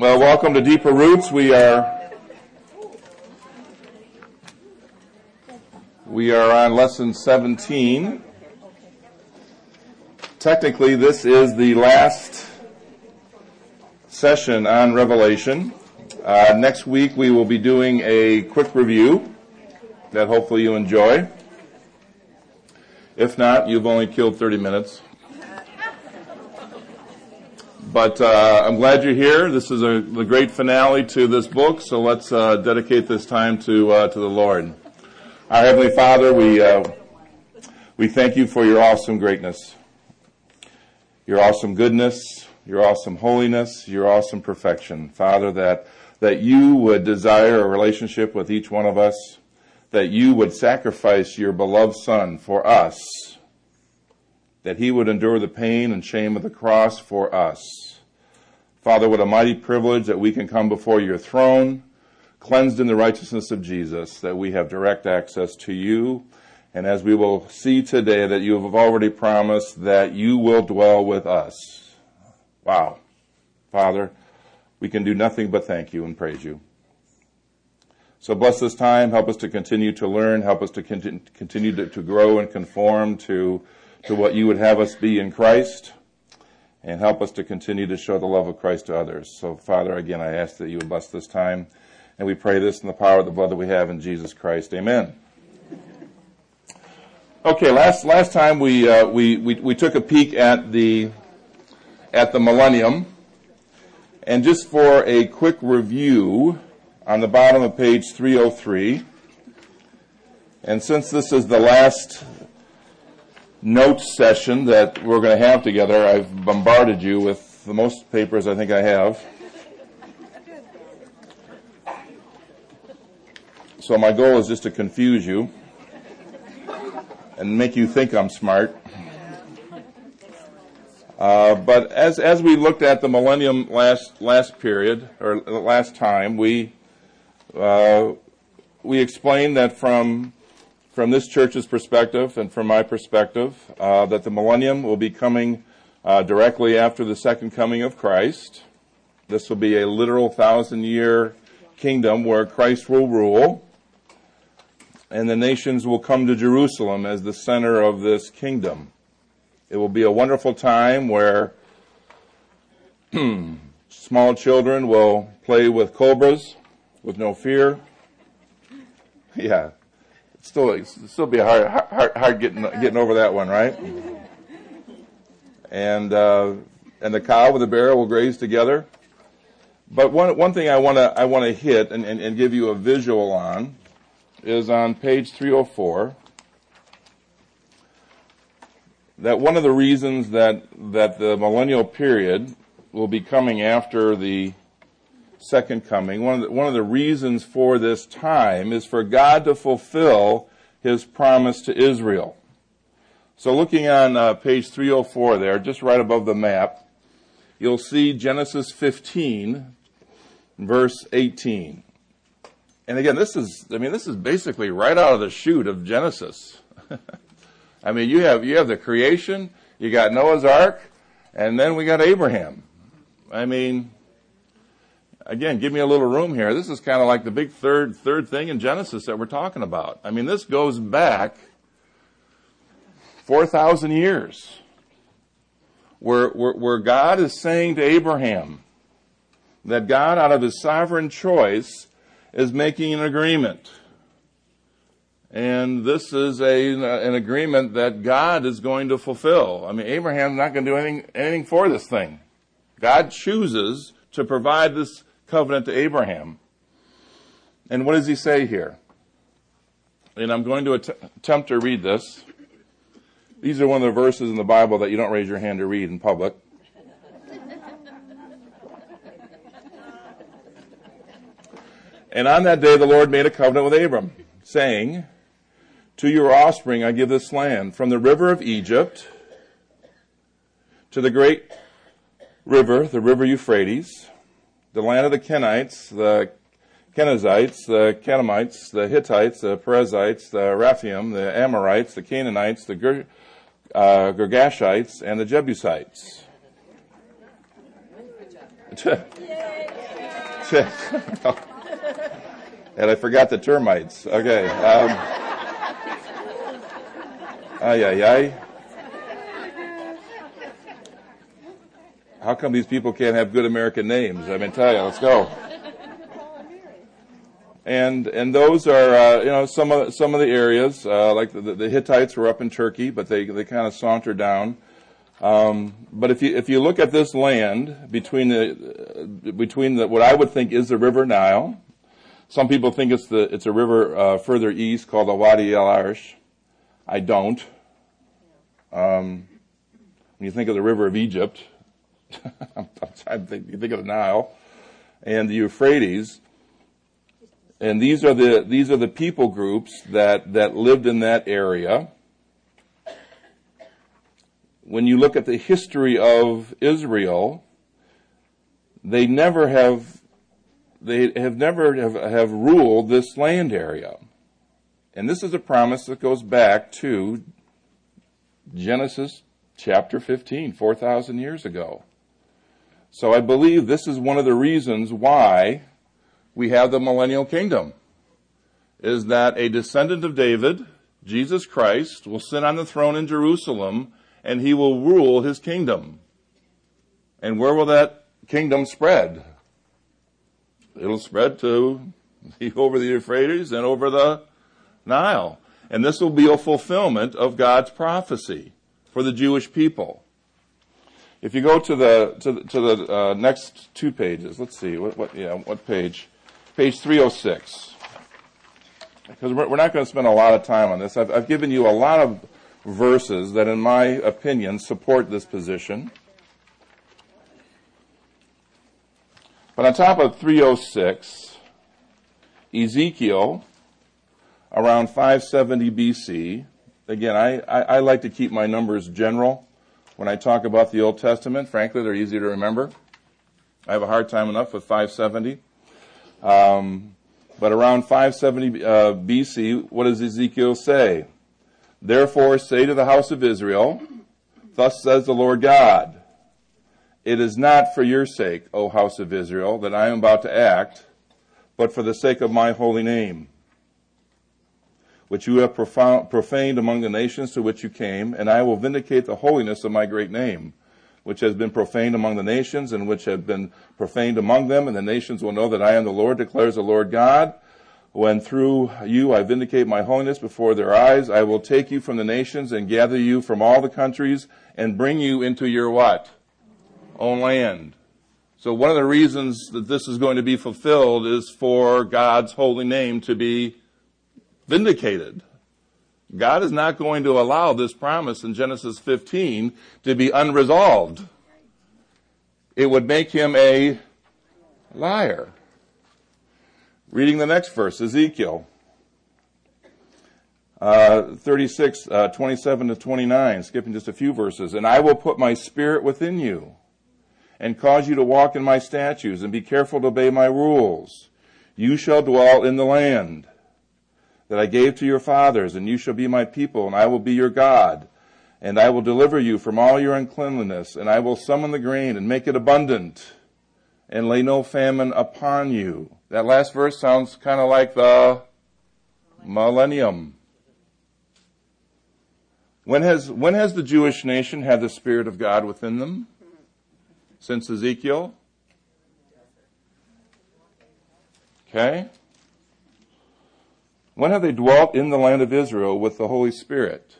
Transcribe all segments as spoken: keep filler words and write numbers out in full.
Well, welcome to Deeper Roots. We are we are on lesson seventeen. Technically, this is the last session on Revelation. Uh, next week, we will be doing a quick review that hopefully you enjoy. If not, you've only killed thirty minutes. But uh, I'm glad you're here. This is a, the great finale to this book, so let's uh, dedicate this time to uh, to the Lord. Our Heavenly Father, we uh, we thank you for your awesome greatness, your awesome goodness, your awesome holiness, your awesome perfection. Father, that that you would desire a relationship with each one of us, that you would sacrifice your beloved Son for us, that he would endure the pain and shame of the cross for us. Father, what a mighty privilege that we can come before your throne, cleansed in the righteousness of Jesus, that we have direct access to you. And as we will see today, that you have already promised that you will dwell with us. Wow. Father, we can do nothing but thank you and praise you. So bless this time. Help us to continue to learn. Help us to continue to, to grow and conform to to what you would have us be in Christ, and help us to continue to show the love of Christ to others. So, Father, again, I ask that you would bless this time, and we pray this in the power of the blood that we have in Jesus Christ. Amen. Okay, last last time we uh, we, we we took a peek at the at the millennium, and just for a quick review, on the bottom of page three oh three, and since this is the last note session that we're going to have together, I've bombarded you with the most papers I think I have. So my goal is just to confuse you and make you think I'm smart. Uh, but as as we looked at the millennium last last period or last time, we uh, we explained that from From this church's perspective and from my perspective, uh, that the millennium will be coming uh, directly after the second coming of Christ. This will be a literal thousand-year kingdom where Christ will rule, and the nations will come to Jerusalem as the center of this kingdom. It will be a wonderful time where small children will play with cobras with no fear. Yeah. Still, it'll still be hard, hard, hard getting getting over that one, right? And uh, and the cow with the bear will graze together. But one one thing I want to I want to hit and, and, and give you a visual on is on page three oh four. That one of the reasons that that the millennial period will be coming after the second coming, one of, the, one of the reasons for this time is for God to fulfill his promise to Israel. So looking on uh, page three oh four there, just right above the map, you'll see Genesis fifteen, verse eighteen. And again, this is, I mean, this is basically right out of the chute of Genesis. I mean, you have, you have the creation, you got Noah's Ark, and then we got Abraham. I mean, again, give me a little room here. This is kind of like the big third third thing in Genesis that we're talking about. I mean, this goes back four thousand years, where, where, where God is saying to Abraham that God, out of his sovereign choice, is making an agreement. And this is a an agreement that God is going to fulfill. I mean, Abraham's not going to do anything, anything for this thing. God chooses to provide this covenant to Abraham. And what does he say here? And I'm going to att- attempt to read this. These are one of the verses in the Bible that you don't raise your hand to read in public. And on that day the Lord made a covenant with Abram, saying, to your offspring I give this land, from the river of Egypt to the great river, the river Euphrates, the land of the Kenites, the Kenizzites, the Kenamites, the Hittites, the Perizzites, the Rephaim, the Amorites, the Canaanites, the Ger- uh, Girgashites, and the Jebusites. And I forgot the termites. Okay. Um, ay, ay, ay. How come these people can't have good American names? I mean, tell you, let's go. And and those are uh, you know some of some of the areas uh, like the, the Hittites were up in Turkey, but they they kind of saunter down. Um, but if you if you look at this land between the uh, between the what I would think is the River Nile, some people think it's the it's a river uh, further east called the Wadi El Arsh. I don't. Um, when you think of the river of Egypt, I'm trying to think, you think of the Nile and the Euphrates. And these are the these are the people groups that, that lived in that area. When you look at the history of Israel, they never have they have never have, have ruled this land area. And this is a promise that goes back to Genesis chapter fifteen, four thousand years ago. So I believe this is one of the reasons why we have the millennial kingdom, is that a descendant of David, Jesus Christ, will sit on the throne in Jerusalem, and he will rule his kingdom. And where will that kingdom spread? It'll spread to over the Euphrates and over the Nile. And this will be a fulfillment of God's prophecy for the Jewish people. If you go to the to the, to the uh, next two pages, let's see what what yeah what page. Page three oh six, because we're not going to spend a lot of time on this. I've, I've given you a lot of verses that, in my opinion, support this position. But on top of three oh six, Ezekiel, around five seventy B C, again, I, I, I like to keep my numbers general when I talk about the Old Testament. Frankly, they're easy to remember. I have a hard time enough with five seventy. Um, but around five seventy uh, B C, what does Ezekiel say? Therefore say to the house of Israel, thus says the Lord God, it is not for your sake, O house of Israel, that I am about to act, but for the sake of my holy name, which you have profaned among the nations to which you came, and I will vindicate the holiness of my great name, which has been profaned among the nations, and which have been profaned among them, and the nations will know that I am the Lord, declares the Lord God. When through you I vindicate my holiness before their eyes, I will take you from the nations and gather you from all the countries and bring you into your what? Own land. So one of the reasons that this is going to be fulfilled is for God's holy name to be vindicated. God is not going to allow this promise in Genesis fifteen to be unresolved. It would make him a liar. Reading the next verse, Ezekiel uh, thirty-six, uh, twenty-seven to twenty-nine, skipping just a few verses. And I will put my spirit within you and cause you to walk in my statutes and be careful to obey my rules. You shall dwell in the land that I gave to your fathers, and you shall be my people, and I will be your God. And I will deliver you from all your uncleanliness, and I will summon the grain and make it abundant, and lay no famine upon you. That last verse sounds kind of like the millennium. When has, when has the Jewish nation had the Spirit of God within them? Since Ezekiel? Okay. When have they dwelt in the land of Israel with the Holy Spirit?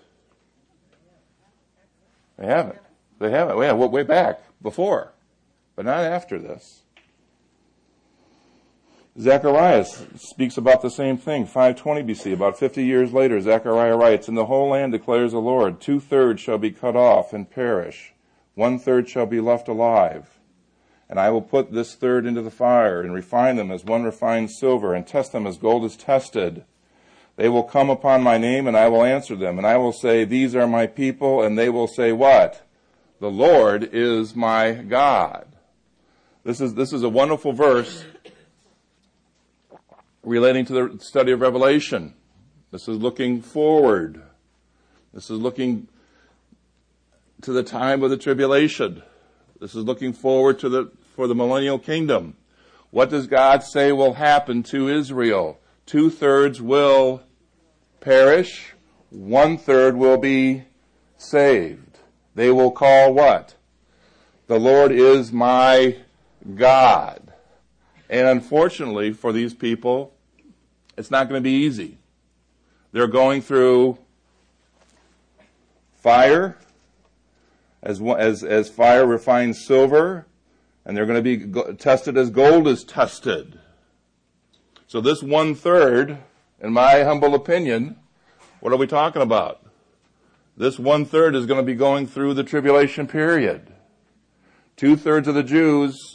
They haven't. They haven't. Yeah, way back, before, but not after this. Zechariah speaks about the same thing, five twenty B C. About fifty years later, Zechariah writes, in the whole land declares the Lord, two-thirds shall be cut off and perish. One-third shall be left alive. And I will put this third into the fire and refine them as one refines silver and test them as gold is tested. They will come upon my name, and I will answer them. And I will say, these are my people. And they will say, what? The Lord is my God. This is, this is a wonderful verse relating to the study of Revelation. This is looking forward. This is looking to the time of the tribulation. This is looking forward to the, for the millennial kingdom. What does God say will happen to Israel? Two-thirds will perish. One-third will be saved. They will call what? The Lord is my God. And unfortunately for these people, it's not going to be easy. They're going through fire, as as as fire refines silver, and they're going to be go- tested as gold is tested. So this one-third, in my humble opinion, what are we talking about? This one-third is going to be going through the tribulation period. Two-thirds of the Jews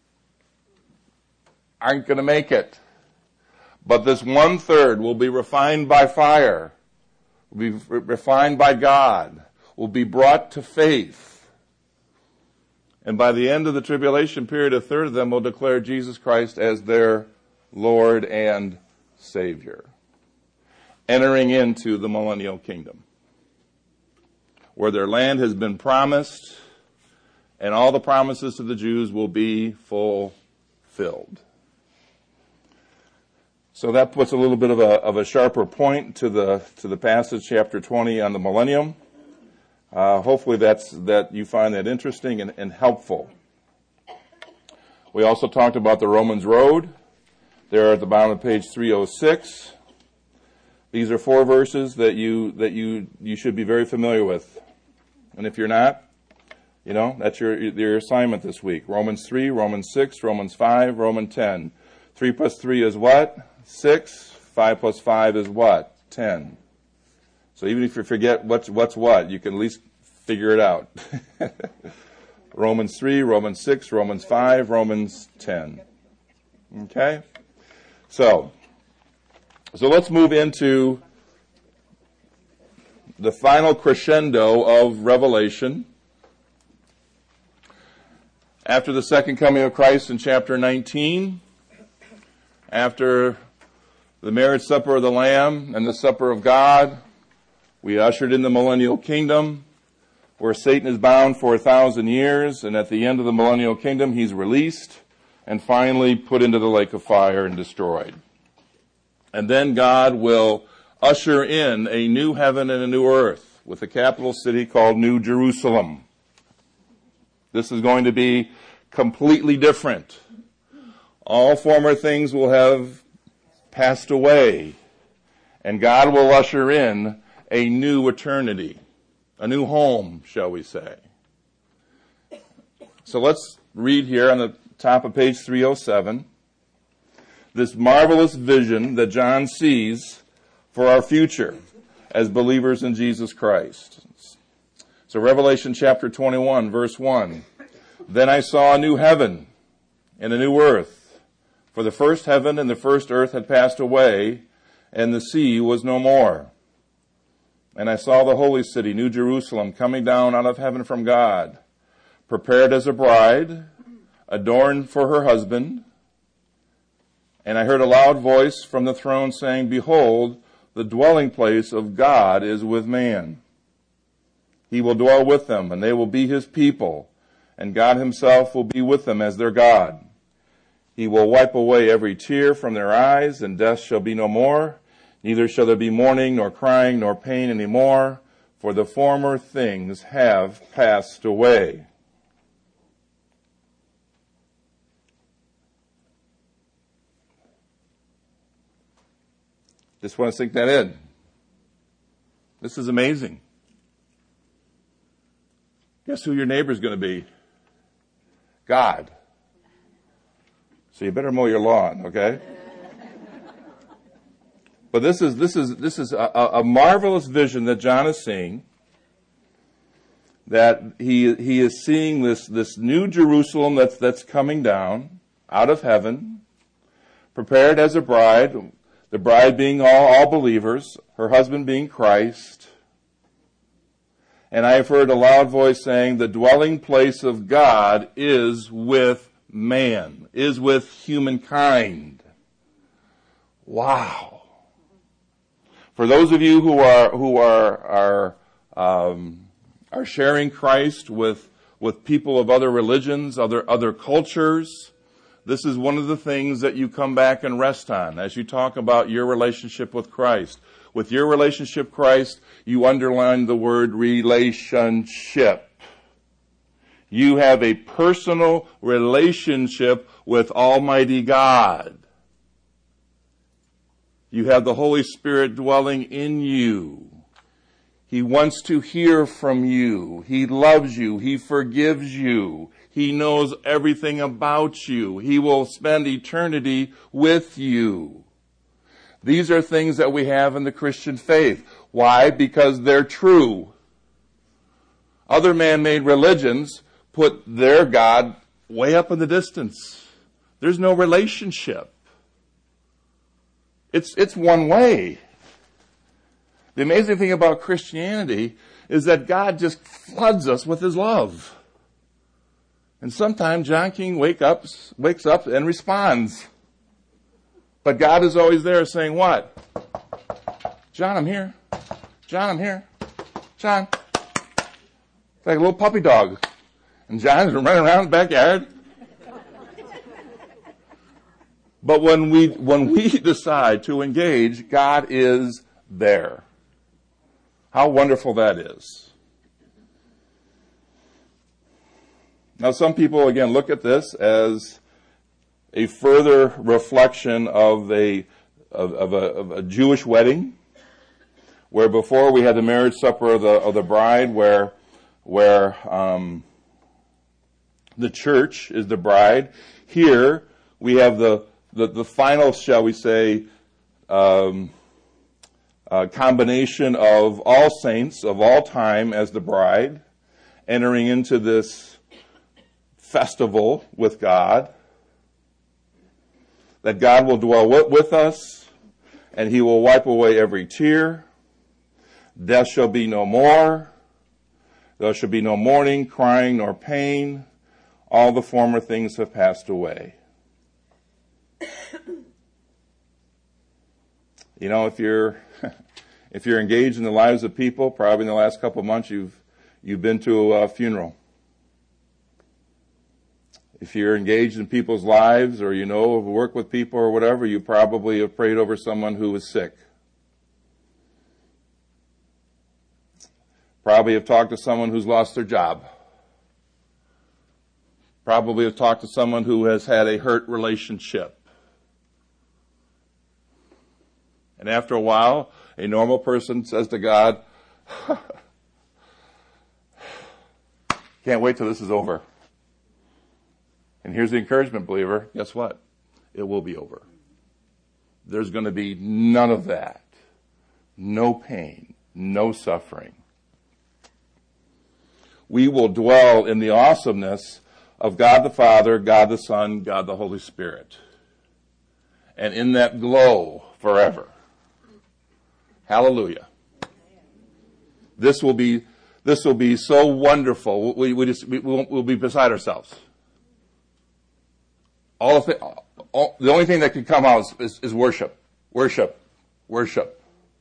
aren't going to make it. But this one-third will be refined by fire, will be re- refined by God, will be brought to faith. And by the end of the tribulation period, a third of them will declare Jesus Christ as their Lord and Savior, entering into the millennial kingdom, where their land has been promised, and all the promises to the Jews will be fulfilled. So that puts a little bit of a, of a sharper point to the to the passage, chapter twenty, on the millennium. Uh, hopefully that's that you find that interesting and, and helpful. We also talked about the Romans road. There at the bottom of page three oh six. These are four verses that you that you you should be very familiar with. And if you're not, you know, that's your your assignment this week. Romans three, Romans six, Romans five, Romans ten. three plus three is what? six. five plus five is what? ten. So even if you forget what's what's what, you can at least figure it out. Romans three, Romans six, Romans five, Romans ten. Okay? So, so let's move into the final crescendo of Revelation. After the second coming of Christ in chapter nineteen, after the marriage supper of the Lamb and the supper of God, we ushered in the millennial kingdom, where Satan is bound for a thousand years, and at the end of the millennial kingdom, he's released and finally put into the lake of fire and destroyed. And then God will usher in a new heaven and a new earth with a capital city called New Jerusalem. This is going to be completely different. All former things will have passed away, and God will usher in a new eternity, a new home, shall we say. So let's read here on the top of page three oh seven, this marvelous vision that John sees for our future as believers in Jesus Christ. So Revelation chapter twenty-one, verse one. Then I saw a new heaven and a new earth, for the first heaven and the first earth had passed away, and the sea was no more. And I saw the holy city, New Jerusalem, coming down out of heaven from God, prepared as a bride, adorned for her husband. And I heard a loud voice from the throne saying, Behold, the dwelling place of God is with man. He will dwell with them, and they will be his people, and God himself will be with them as their God. He will wipe away every tear from their eyes, and death shall be no more. Neither shall there be mourning, nor crying, nor pain any more, for the former things have passed away. Just want to sink that in. This is amazing. Guess who your neighbor's going to be? God. So you better mow your lawn, okay? But this is this is this is a, a marvelous vision that John is seeing. That he he is seeing this this new Jerusalem that's that's coming down out of heaven, prepared as a bride. The bride being all all believers, her husband being Christ. And I have heard a loud voice saying, "The dwelling place of God is with man, is with humankind." Wow. For those of you who are who are are um, are sharing Christ with with people of other religions, other other cultures, This is one of the things that you come back and rest on as you talk about your relationship with Christ. With your relationship with Christ, you underline the word relationship. You have a personal relationship with Almighty God. You have the Holy Spirit dwelling in you. He wants to hear from you. He loves you. He forgives you. He knows everything about you. He will spend eternity with you. These are things that we have in the Christian faith. Why? Because they're true. Other man-made religions put their God way up in the distance. There's no relationship. It's, it's one way. The amazing thing about Christianity is that God just floods us with His love. And sometimes John King wake up, wakes up and responds. But God is always there saying what? John, I'm here. John, I'm here. John. It's like a little puppy dog. And John's running around the backyard. But when we, when we decide to engage, God is there. How wonderful that is. Now, some people, again, look at this as a further reflection of a, of, of, a, of a Jewish wedding, where before we had the marriage supper of the, of the bride, where, where um, the church is the bride. Here, we have the, the, the final, shall we say, um, uh, combination of all saints of all time as the bride, entering into this festival with God, that God will dwell with us, and He will wipe away every tear. Death shall be no more. There shall be no mourning, crying, nor pain. All the former things have passed away. You know, if you're if you're engaged in the lives of people, probably in the last couple of months you've you've been to a funeral. If you're engaged in people's lives, or you know, work with people or whatever, you probably have prayed over someone who was sick. Probably have talked to someone who's lost their job. Probably have talked to someone who has had a hurt relationship. And after a while, a normal person says to God, can't wait till this is over. And here's the encouragement, believer. Guess what? It will be over. There's going to be none of that. No pain, no suffering. We will dwell in the awesomeness of God the Father, God the Son, God the Holy Spirit. And in that glow forever. Hallelujah. This will be, this will be so wonderful. We, we just, we, we'll be beside ourselves. All of it, all, the only thing that can come out is, is, is worship, worship, worship.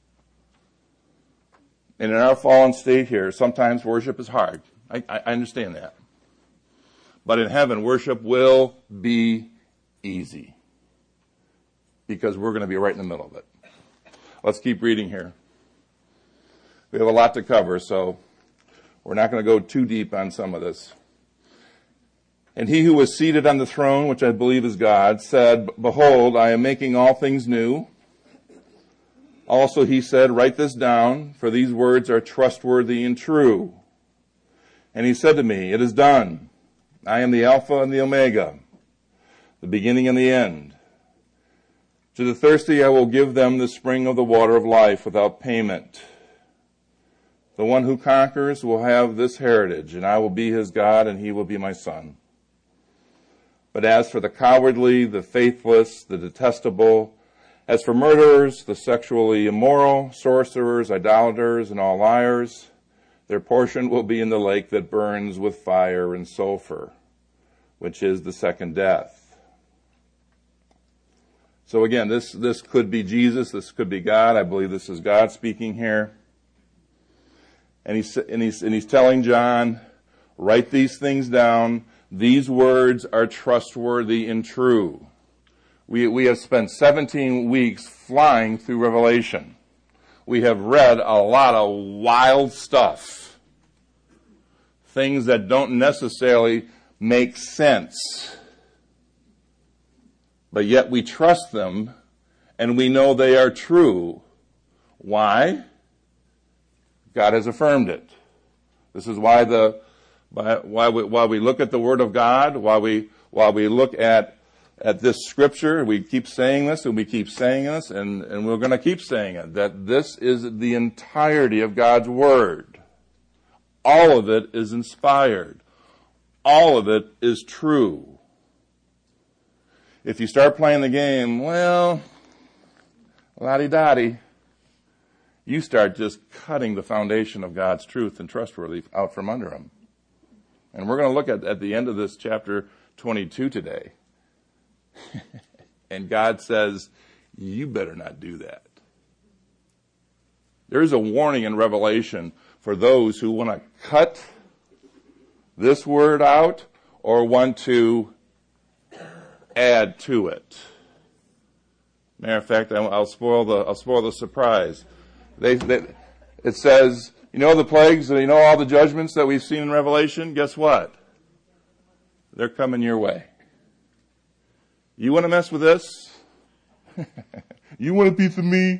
And in our fallen state here, sometimes worship is hard. I, I understand that. But in heaven, worship will be easy. Because we're going to be right in the middle of it. Let's keep reading here. We have a lot to cover, so we're not going to go too deep on some of this. And he who was seated on the throne, which I believe is God, said, behold, I am making all things new. Also he said, write this down, for these words are trustworthy and true. And he said to me, it is done. I am the Alpha and the Omega, the beginning and the end. To the thirsty I will give them the spring of the water of life without payment. The one who conquers will have this heritage, and I will be his God, and he will be my son. But as for the cowardly, the faithless, the detestable, as for murderers, the sexually immoral, sorcerers, idolaters, and all liars, their portion will be in the lake that burns with fire and sulfur, which is the second death. So again, this, this could be Jesus, this could be God. I believe this is God speaking here. And he's, and he's, and he's telling John, write these things down. These words are trustworthy and true. We, we have spent seventeen weeks flying through Revelation. We have read a lot of wild stuff. Things that don't necessarily make sense. But yet we trust them and we know they are true. Why? God has affirmed it. This is why the why we, why we look at the Word of God, why we while we look at at this Scripture, we keep saying this and we keep saying this, and, and we're going to keep saying it, that this is the entirety of God's Word. All of it is inspired. All of it is true. If you start playing the game, well, la-di-da-di, you start just cutting the foundation of God's truth and trustworthy out from under Him. And we're going to look at, at the end of this chapter twenty-two today. And God says, you better not do that. There is a warning in Revelation for those who want to cut this word out or want to add to it. Matter of fact, I'll spoil the I'll spoil the surprise. They, they, it says, you know the plagues, you know all the judgments that we've seen in Revelation? Guess what? They're coming your way. You want to mess with this? You want a piece of me?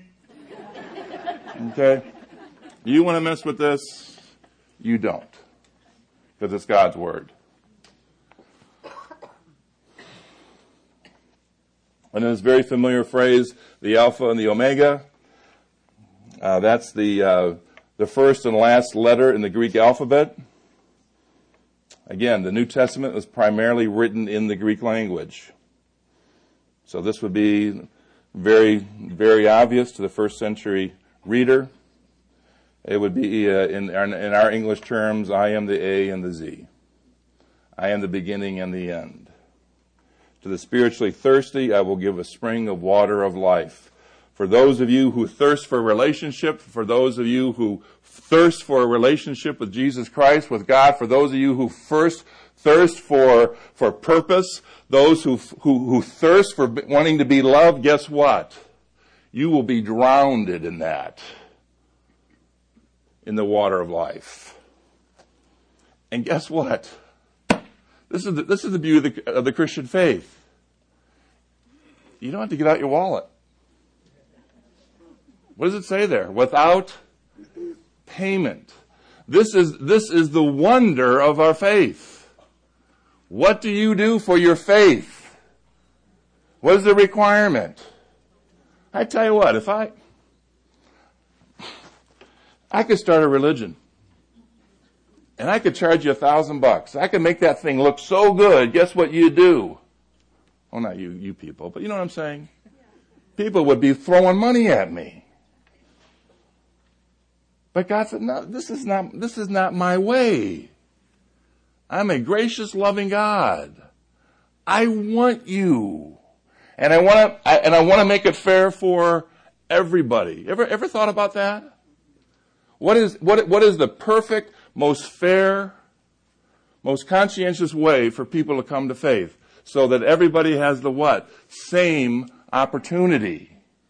Okay? You want to mess with this? You don't. Because it's God's Word. And this very familiar phrase, the Alpha and the Omega, uh, that's the uh, the first and last letter in the Greek alphabet. Again, the New Testament was primarily written in the Greek language. So this would be very, very obvious to the first century reader. It would be, uh, in, in our English terms, I am the A and the Z. I am the beginning and the end. To the spiritually thirsty, I will give a spring of water of life. For those of you who thirst for a relationship, for those of you who thirst for a relationship with Jesus Christ, with God, for those of you who first thirst for, for purpose, those who, who, who thirst for wanting to be loved, guess what? You will be drowned in that, in the water of life. And guess what? This is the, this is the beauty of the, of the Christian faith. You don't have to get out your wallet. What does it say there? Without payment. This is, this is the wonder of our faith. What do you do for your faith? What is the requirement? I tell you what, if I, I could start a religion and I could charge you a thousand bucks. I could make that thing look so good. Guess what you do? Well, not you, you people, but you know what I'm saying? People would be throwing money at me. But God said, no, this is not, this is not my way. I'm a gracious, loving God. I want you. And I want to, I, and I want to make it fair for everybody. Ever, ever thought about that? What is, what, what is the perfect, most fair, most conscientious way for people to come to faith so that everybody has the what? Same opportunity.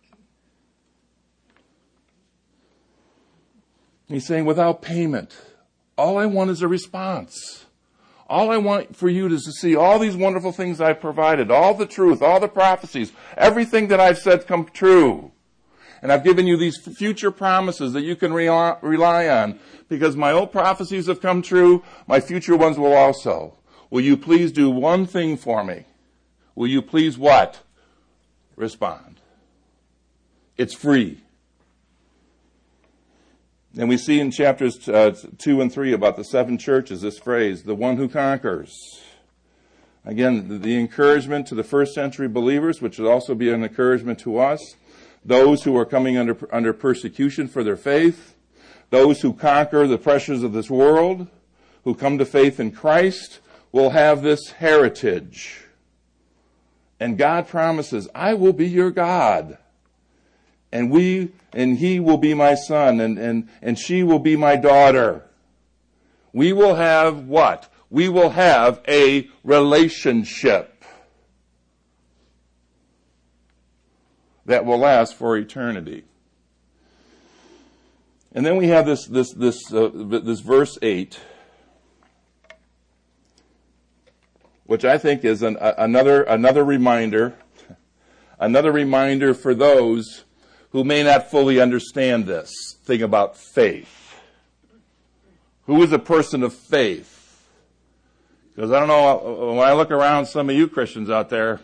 He's saying without payment. All I want is a response. All I want for you is to see all these wonderful things I've provided, all the truth, all the prophecies, everything that I've said come true. And I've given you these future promises that you can rely, rely on because my old prophecies have come true, my future ones will also. Will you please do one thing for me? Will you please what? Respond. It's free. And we see in chapters uh, two and three about the seven churches this phrase, the one who conquers. Again, the, the encouragement to the first century believers, which would also be an encouragement to us. Those who are coming under, under persecution for their faith. Those who conquer the pressures of this world, who come to faith in Christ, will have this heritage. And God promises, I will be your God. And we, and he will be my son, and, and, and she will be my daughter. We will have what? we will have a relationship that will last for eternity. And then we have this this this uh, this verse eight, which I think is an, a, another another reminder, another reminder for those who may not fully understand this thing about faith. Who is a person of faith? Because I don't know, when I look around some of you Christians out there,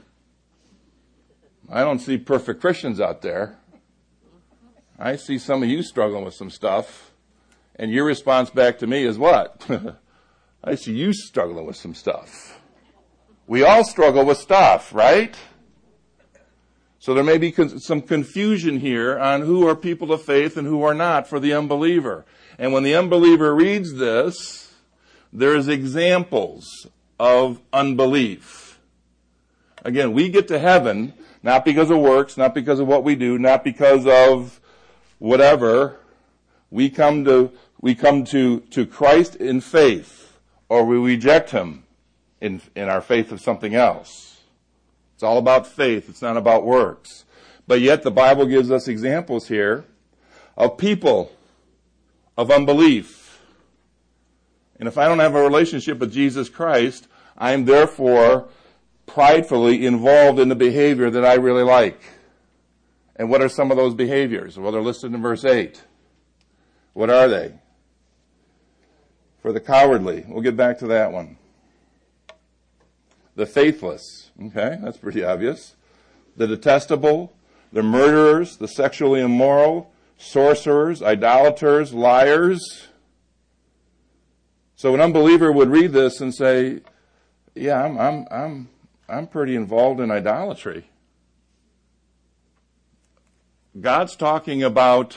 I don't see perfect Christians out there. I see some of you struggling with some stuff, and your response back to me is what? I see you struggling with some stuff. We all struggle with stuff, right? So there may be con- some confusion here on who are people of faith and who are not for the unbeliever. And when the unbeliever reads this, there's examples of unbelief. Again, we get to heaven not because of works, not because of what we do, not because of whatever. We come to we come to, to Christ in faith, or we reject him in in our faith of something else. It's all about faith. It's not about works. But yet the Bible gives us examples here of people of unbelief. And if I don't have a relationship with Jesus Christ, I am therefore pridefully involved in the behavior that I really like. And what are some of those behaviors? Well, they're listed in verse eight. What are they? For the cowardly. We'll get back to that one. The faithless. Okay, that's pretty obvious. The detestable, the murderers, the sexually immoral, sorcerers, idolaters, liars. So an unbeliever would read this and say, yeah, I'm I'm I'm I'm pretty involved in idolatry. God's talking about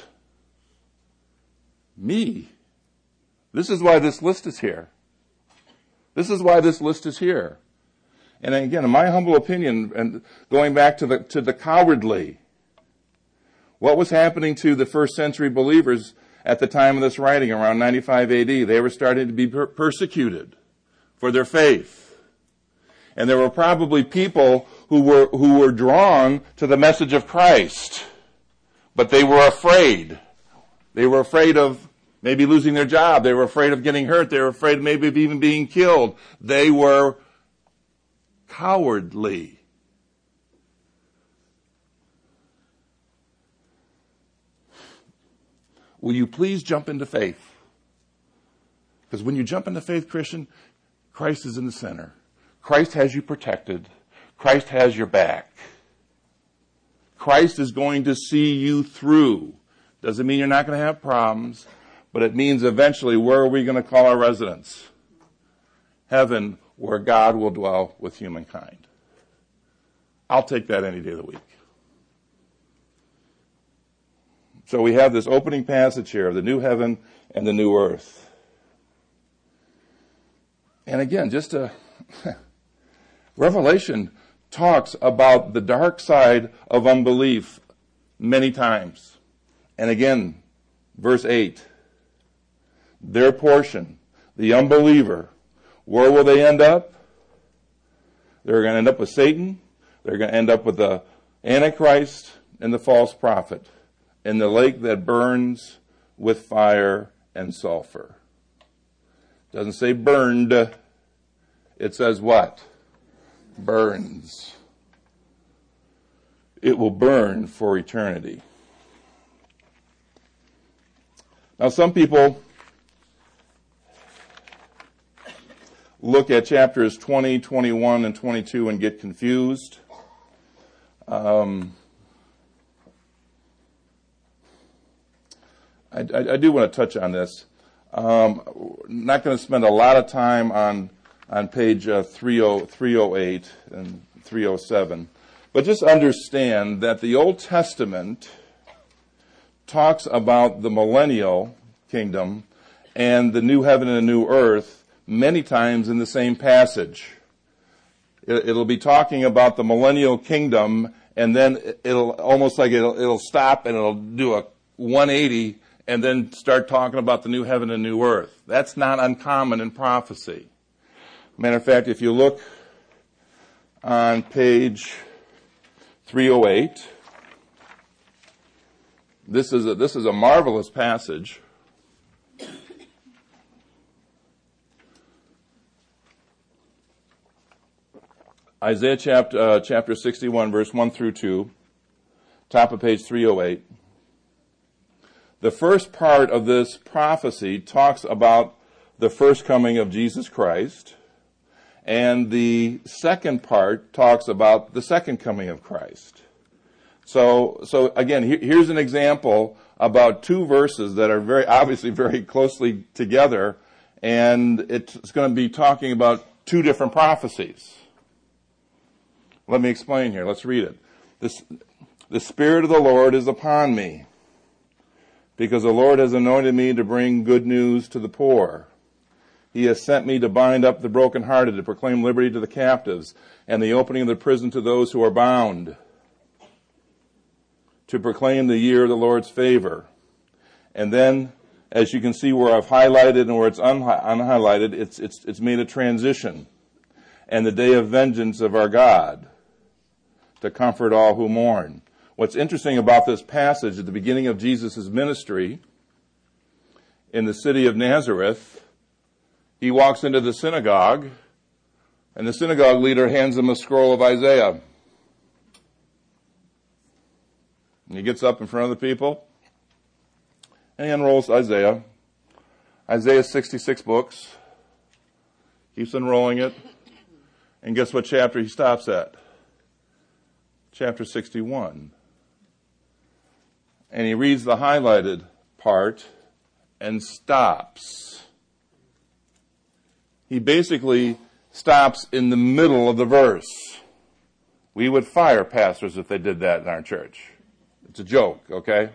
me. This is why this list is here. This is why this list is here. And again, in my humble opinion, and going back to the to the cowardly, what was happening to the first century believers at the time of this writing, around ninety-five A D? They were starting to be per- persecuted for their faith. And there were probably people who were who were drawn to the message of Christ, but they were afraid. They were afraid of maybe losing their job. They were afraid of getting hurt. They were afraid maybe of even being killed. They were cowardly. Will you please jump into faith? Because when you jump into faith, Christian, Christ is in the center. Christ has you protected. Christ has your back. Christ is going to see you through. Doesn't mean you're not going to have problems, but it means eventually, where are we going to call our residence? Heaven, where God will dwell with humankind. I'll take that any day of the week. So we have this opening passage here of the new heaven and the new earth. And again, just to... Revelation talks about the dark side of unbelief many times. And again, verse eight, their portion, the unbeliever, where will they end up? They're going to end up with Satan. They're going to end up with the Antichrist and the false prophet in the lake that burns with fire and sulfur. It doesn't say burned. It says what? Burns. It will burn for eternity. Now, some people look at chapters twenty, twenty-one, and twenty-two and get confused. Um, I, I, I do want to touch on this. Um, not going to spend a lot of time on on page uh, three oh eight and three oh seven. But just understand that the Old Testament talks about the millennial kingdom and the new heaven and the new earth many times in the same passage. It'll be talking about the millennial kingdom, and then it'll almost like it'll, it'll stop and it'll do a one eighty and then start talking about the new heaven and new earth. That's not uncommon in prophecy. Matter of fact, if you look on page three oh eight, this is a, this is a marvelous passage. Isaiah chapter, uh, chapter sixty-one, verse one through two, top of page three oh eight. The first part of this prophecy talks about the first coming of Jesus Christ, and the second part talks about the second coming of Christ. So, so again, here, here's an example about two verses that are very obviously very closely together, and it's going to be talking about two different prophecies. Let me explain here. Let's read it. This, the Spirit of the Lord is upon me, because the Lord has anointed me to bring good news to the poor. He has sent me to bind up the brokenhearted, to proclaim liberty to the captives, and the opening of the prison to those who are bound, to proclaim the year of the Lord's favor. And then, as you can see where I've highlighted and where it's unha- unhighlighted, it's, it's, it's made a transition. And the day of vengeance of our God, to comfort all who mourn. What's interesting about this passage, at the beginning of Jesus' ministry in the city of Nazareth, he walks into the synagogue, and the synagogue leader hands him a scroll of Isaiah. And he gets up in front of the people, and he unrolls Isaiah. Isaiah sixty-six books. Keeps unrolling it. And guess what chapter he stops at? Chapter sixty-one. And he reads the highlighted part and stops. He basically stops in the middle of the verse. We would fire pastors if they did that in our church. It's a joke, okay?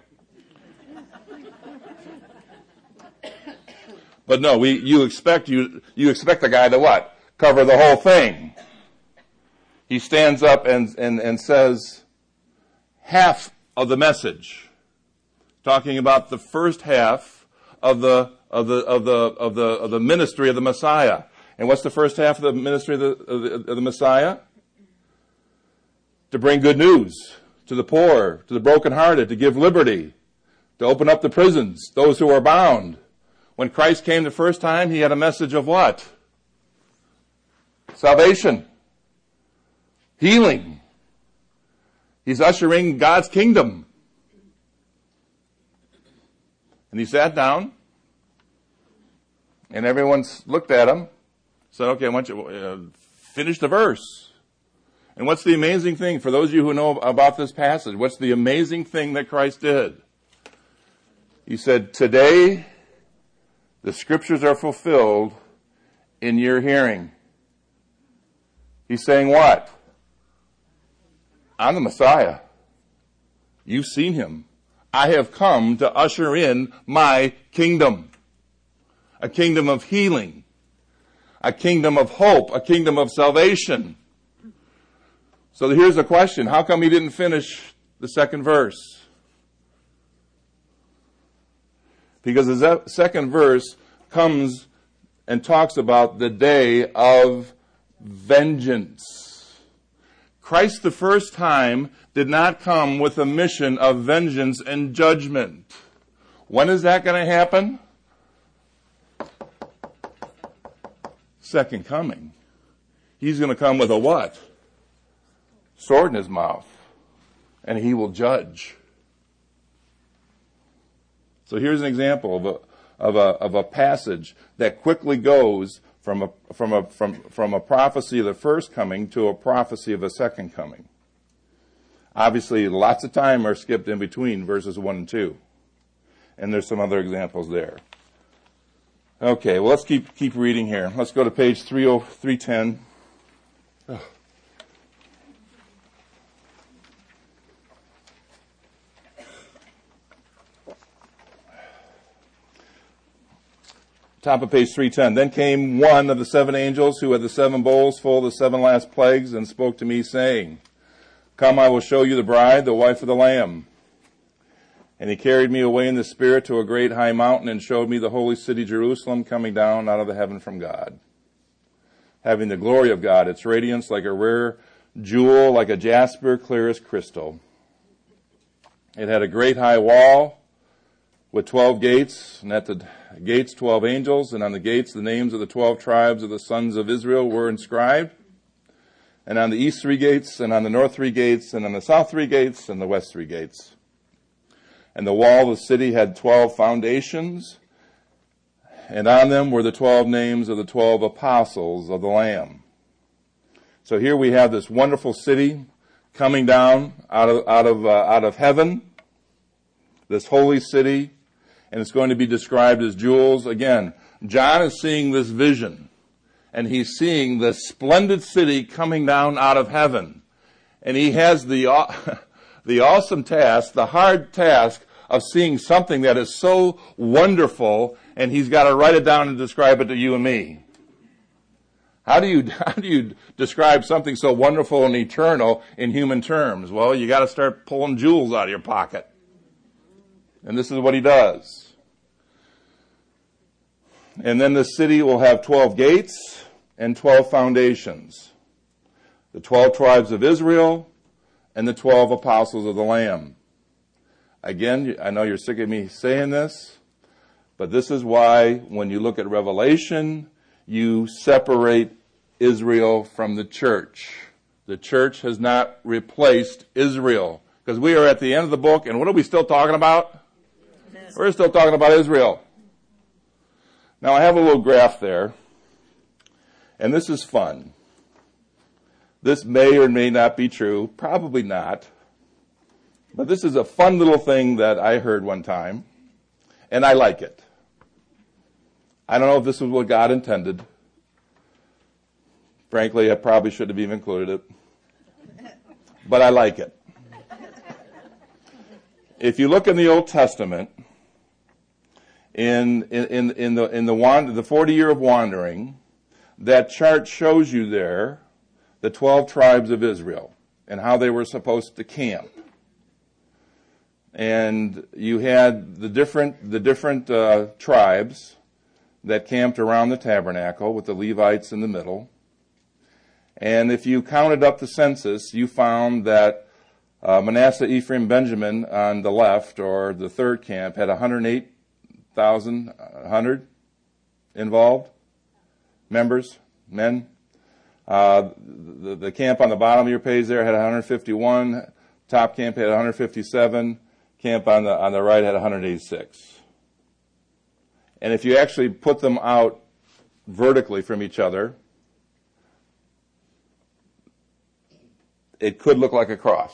But no, we you expect you you expect the guy to what? Cover the whole thing. He stands up and, and, and says half of the message, talking about the first half of the of the of the of the of the ministry of the Messiah. And what's the first half of the ministry of the, of the, of the Messiah? To bring good news to the poor, to the brokenhearted, to give liberty, to open up the prisons, those who are bound. When Christ came the first time, he had a message of what? Salvation. Healing. He's ushering God's kingdom. And he sat down, and everyone looked at him, said, okay, I want you to uh, finish the verse. And what's the amazing thing, for those of you who know about this passage, what's the amazing thing that Christ did? He said, today the scriptures are fulfilled in your hearing. He's saying what? I'm the Messiah. You've seen him. I have come to usher in my kingdom. A kingdom of healing. A kingdom of hope. A kingdom of salvation. So here's the question. How come he didn't finish the second verse? Because the second verse comes and talks about the day of vengeance. Christ the first time did not come with a mission of vengeance and judgment. When is that going to happen? Second coming. He's going to come with a what? Sword in his mouth. And he will judge. So here's an example of a of a of a passage that quickly goes from a from a from from a prophecy of the first coming to a prophecy of a second coming. Obviously, lots of time are skipped in between verses one and two. And there's some other examples there. Okay, well let's keep keep reading here. Let's go to page three oh three ten. Oh. Top of page three ten. Then came one of the seven angels who had the seven bowls full of the seven last plagues and spoke to me, saying, come, I will show you the bride, the wife of the Lamb. And he carried me away in the Spirit to a great high mountain and showed me the holy city Jerusalem coming down out of the heaven from God, having the glory of God, its radiance like a rare jewel, like a jasper, clear as crystal. It had a great high wall with twelve gates, and at the gates twelve angels, and on the gates the names of the twelve tribes of the sons of Israel were inscribed. And on the east three gates, and on the north three gates, and on the south three gates, and the west three gates. And the wall of the city had twelve foundations, and on them were the twelve names of the twelve apostles of the Lamb. So here we have this wonderful city coming down out of out of uh, out of heaven, this holy city, and it's going to be described as jewels. Again, John is seeing this vision, and he's seeing this splendid city coming down out of heaven, and he has the the awesome task, the hard task of seeing something that is so wonderful, and he's got to write it down and describe it to you and me. How do you how do you describe something so wonderful and eternal in human terms? Well, you got to start pulling jewels out of your pocket. And this is what he does. And then the city will have twelve gates and twelve foundations. The twelve tribes of Israel and the twelve apostles of the Lamb. Again, I know you're sick of me saying this, but this is why when you look at Revelation, you separate Israel from the church. The church has not replaced Israel. Because we are at the end of the book, and what are we still talking about? We're still talking about Israel. Now, I have a little graph there, and this is fun. This may or may not be true, probably not. But this is a fun little thing that I heard one time, and I like it. I don't know if this is what God intended. Frankly, I probably should have even included it. But I like it. If you look in the Old Testament, in in in the in the wander, the forty year of wandering, that chart shows you there the twelve tribes of Israel and how they were supposed to camp. And you had the different the different uh, tribes that camped around the tabernacle with the Levites in the middle. And if you counted up the census, you found that uh, Manasseh, Ephraim, Benjamin on the left, or the third camp, had one hundred eight thousand one hundred involved, members, men. Uh, the, the camp on the bottom of your page there had one hundred fifty-one. Top camp had one hundred fifty-seven. Camp on the on the right had one hundred eighty-six. And if you actually put them out vertically from each other, it could look like a cross.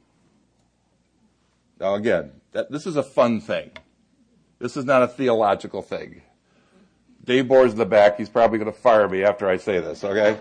Now again, that, this is a fun thing. This is not a theological thing. Dave Boer's in the back. He's probably going to fire me after I say this, okay?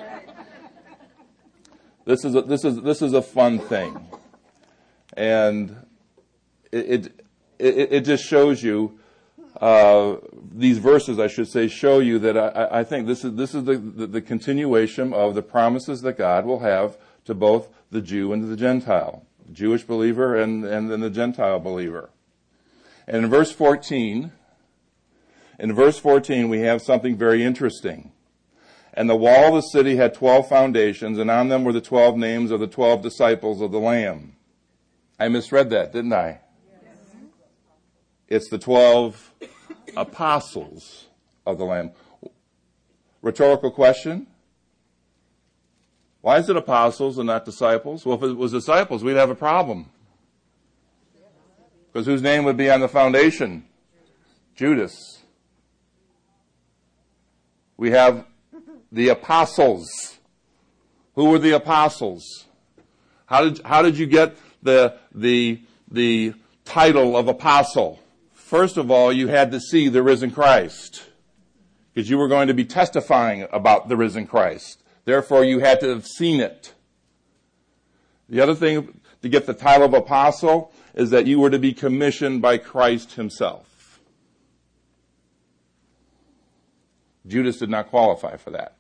This is a, this is this is a fun thing. And it it, it just shows you, uh, these verses, I should say, show you that I, I think this is this is the, the, the continuation of the promises that God will have to both the Jew and the Gentile, the Jewish believer and, and then the Gentile believer. And in verse fourteen, in verse fourteen, we have something very interesting. And the wall of the city had twelve foundations, and on them were the twelve names of the twelve disciples of the Lamb. I misread that, didn't I? It's the twelve apostles of the Lamb. Rhetorical question. Why is it apostles and not disciples? Well, if it was disciples, we'd have a problem. Because whose name would be on the foundation? Judas. We have the apostles. Who were the apostles? How did how did you get the the the title of apostle? First of all, you had to see the risen Christ, because you were going to be testifying about the risen Christ. Therefore, you had to have seen it. The other thing to get the title of apostle is that you were to be commissioned by Christ himself. Judas did not qualify for that.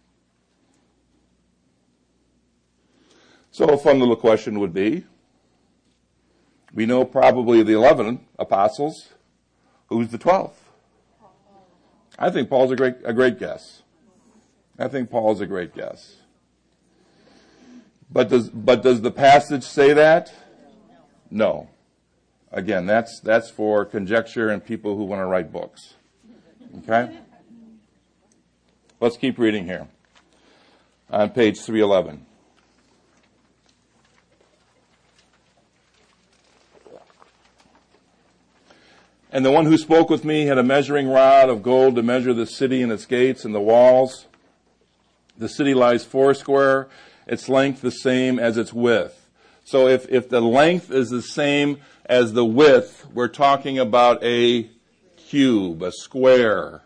So a fun little question would be, we know probably the eleven apostles. Who's the twelfth? I think Paul's a great a great guess. I think Paul is a great guess. But does but does the passage say that? No. Again, that's that's for conjecture and people who want to write books. Okay? Let's keep reading here. On page three eleven. And the one who spoke with me had a measuring rod of gold to measure the city and its gates and the walls. The city lies foursquare, its length the same as its width. So if, if the length is the same as the width, we're talking about a cube, a square.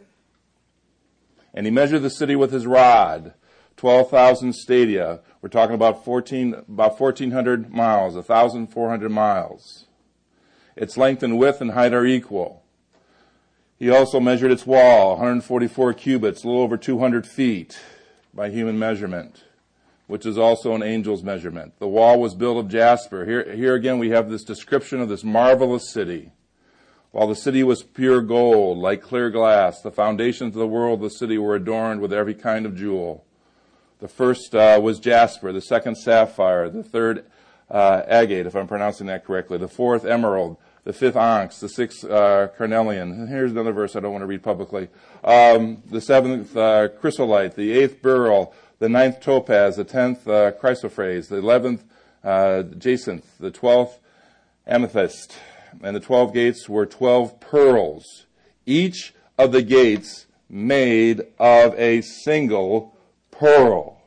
And he measured the city with his rod, twelve thousand stadia. We're talking about fourteen, about fourteen hundred miles, one thousand four hundred miles. Its length and width and height are equal. He also measured its wall, one hundred forty-four cubits, a little over two hundred feet by human measurement, which is also an angel's measurement. The wall was built of jasper. Here, here again we have this description of this marvelous city. While the city was pure gold, like clear glass, the foundations of the world of the city were adorned with every kind of jewel. The first uh, was jasper, the second sapphire, the third uh, agate, if I'm pronouncing that correctly, the fourth emerald, the fifth onyx, the sixth uh, carnelian. And here's another verse I don't want to read publicly. Um, the seventh uh, chrysolite, the eighth beryl, the ninth topaz, the tenth uh, chrysoprase, the eleventh uh, jacinth, the twelfth amethyst. And the twelve gates were twelve pearls, each of the gates made of a single pearl.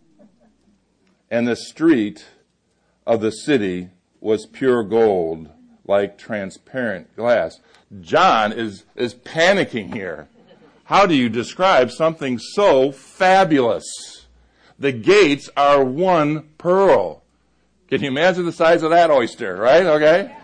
And the street of the city was pure gold, like transparent glass. John is, is panicking here. How do you describe something so fabulous? The gates are one pearl. Can you imagine the size of that oyster, right? Okay.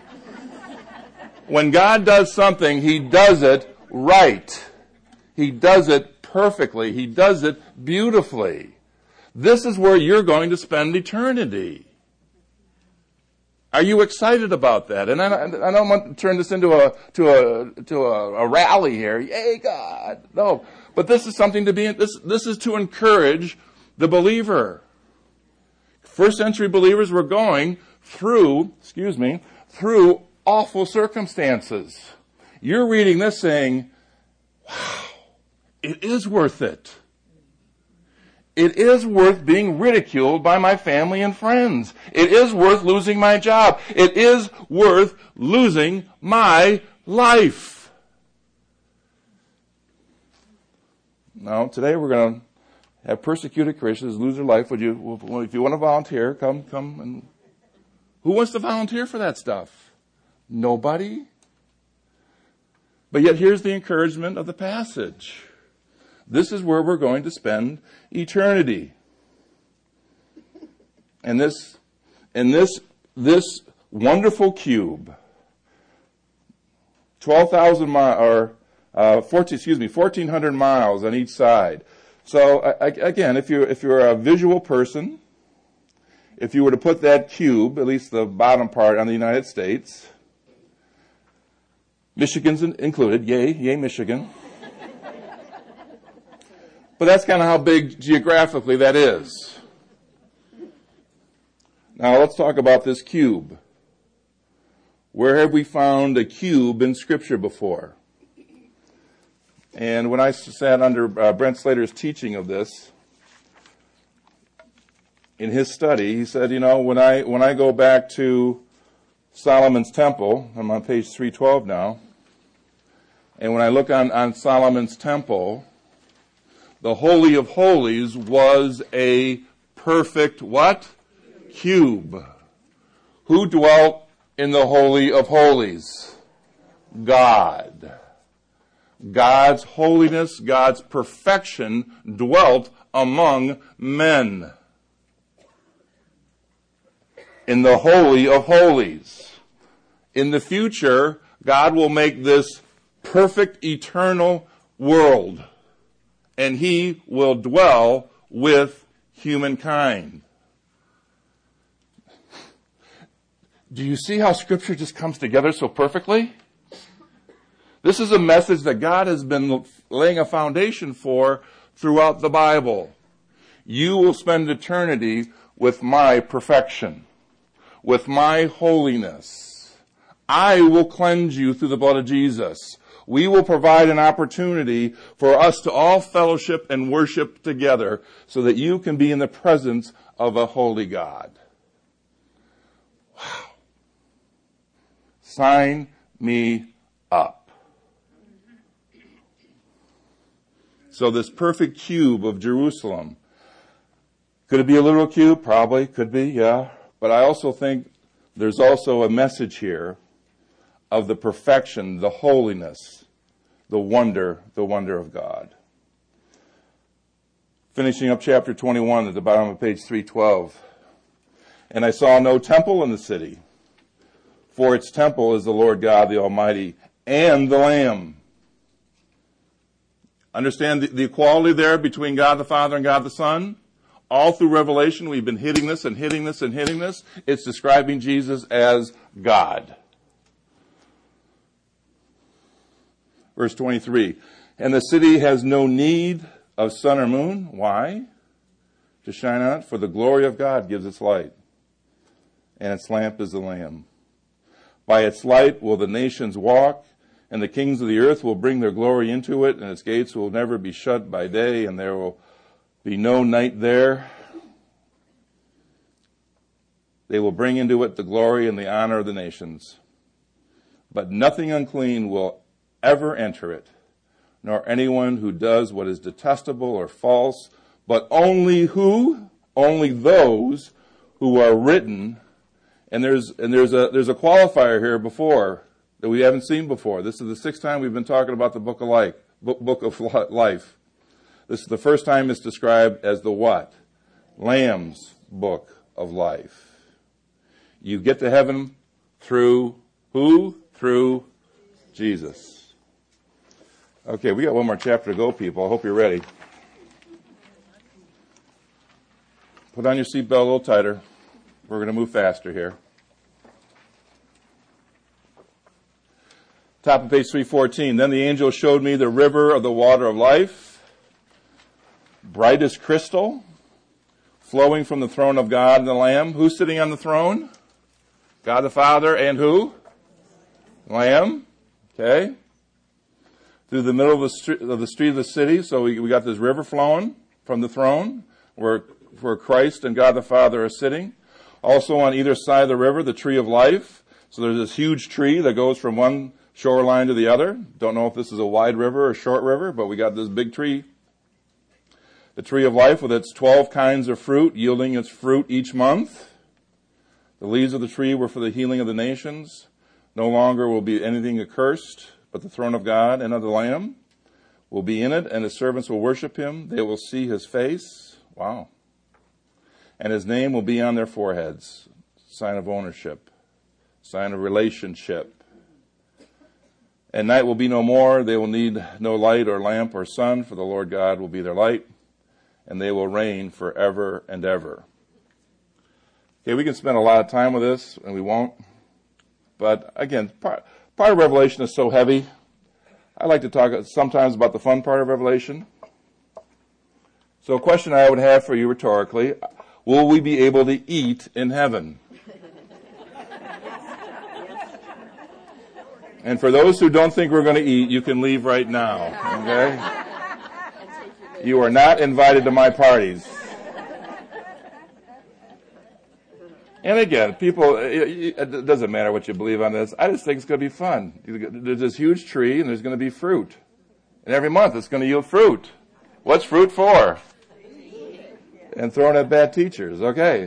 When God does something, He does it right. He does it perfectly. He does it beautifully. This is where you're going to spend eternity. Are you excited about that? And I, I don't want to turn this into a to a to a, a rally here. Yay, God! No, but this is something to be. This this is to encourage the believer. First century believers were going through, excuse me, through awful circumstances. You're reading this saying, "Wow, it is worth it. It is worth being ridiculed by my family and friends. It is worth losing my job. It is worth losing my life." Now, today we're going to have persecuted Christians lose their life. Would you, if you want to volunteer, come, come. And who wants to volunteer for that stuff? Nobody. But yet here's the encouragement of the passage. This is where we're going to spend eternity. And this, and this, this wonderful cube, twelve thousand miles, or uh, fourteen, excuse me, fourteen hundred miles on each side. So I, again, if you're if you're a visual person, if you were to put that cube, at least the bottom part, on the United States, Michigan's included. Yay, yay, Michigan. But that's kind of how big geographically that is. Now let's talk about this cube. Where have we found a cube in Scripture before? And when I sat under uh, Brent Slater's teaching of this, in his study, he said, you know, when I when I go back to Solomon's temple, I'm on page three twelve now, and when I look on, on Solomon's temple, the Holy of Holies was a perfect what? Cube. Who dwelt in the Holy of Holies? God. God's holiness, God's perfection dwelt among men. In the Holy of Holies. In the future, God will make this perfect eternal world. And He will dwell with humankind. Do you see how Scripture just comes together so perfectly? This is a message that God has been laying a foundation for throughout the Bible. You will spend eternity with my perfection, with my holiness. I will cleanse you through the blood of Jesus. We will provide an opportunity for us to all fellowship and worship together so that you can be in the presence of a holy God. Wow. Sign me up. So this perfect cube of Jerusalem, could it be a literal cube? Probably, could be, yeah. But I also think there's also a message here of the perfection, the holiness, the wonder, the wonder of God. Finishing up chapter twenty-one at the bottom of page three twelve. And I saw no temple in the city, for its temple is the Lord God, the Almighty, and the Lamb. Understand the, the equality there between God the Father and God the Son? All through Revelation, we've been hitting this and hitting this and hitting this. It's describing Jesus as God. Verse twenty-three, and the city has no need of sun or moon. Why? To shine on it, for the glory of God gives its light, and its lamp is the Lamb. By its light will the nations walk, and the kings of the earth will bring their glory into it, and its gates will never be shut by day, and there will be no night there. They will bring into it the glory and the honor of the nations. But nothing unclean will ever enter it, nor anyone who does what is detestable or false, but only who? Only those who are written. And there's and there's a there's a qualifier here before that we haven't seen before. This is the sixth time we've been talking about the book of life. Book, book of life. This is the first time it's described as the what? Lamb's book of life. You get to heaven through who? Through Jesus. Okay, we got one more chapter to go, people. I hope you're ready. Put on your seatbelt a little tighter. We're going to move faster here. Top of page three fourteen. Then the angel showed me the river of the water of life, bright as crystal, flowing from the throne of God and the Lamb. Who's sitting on the throne? God the Father and who? Lamb. Okay. Through the middle of the street of the, street of the city. So we, we got this river flowing from the throne where, where Christ and God the Father are sitting. Also on either side of the river, the tree of life. So there's this huge tree that goes from one shoreline to the other. Don't know if this is a wide river or a short river, but we got this big tree. The tree of life with its twelve kinds of fruit, yielding its fruit each month. The leaves of the tree were for the healing of the nations. No longer will be anything accursed, but the throne of God and of the Lamb will be in it, and his servants will worship him. They will see his face. Wow. And his name will be on their foreheads. Sign of ownership. Sign of relationship. And night will be no more. They will need no light or lamp or sun, for the Lord God will be their light, and they will reign forever and ever. Okay, we can spend a lot of time with this, and we won't. But again, part, part of Revelation is so heavy. I like to talk sometimes about the fun part of Revelation. So a question I would have for you rhetorically, will we be able to eat in heaven? And for those who don't think we're going to eat, you can leave right now, okay? You are not invited to my parties. And again, people, it, it doesn't matter what you believe on this. I just think it's going to be fun. There's this huge tree and there's going to be fruit. And every month it's going to yield fruit. What's fruit for? And throwing at bad teachers. Okay.